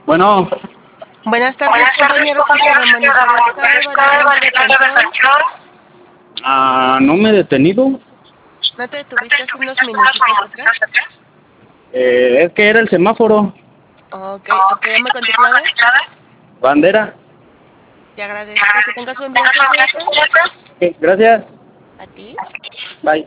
Bueno, Buenas tardes, compañero José Ramón Isabel. ¿Detención? no me he detenido. ¿No te detuviste hace unos minutitos atrás? Es que era el semáforo. Ok, apóyame con tu clave. Bandera. Te agradezco que tengas un buen día. Ok, gracias. ¿A ti? Bye.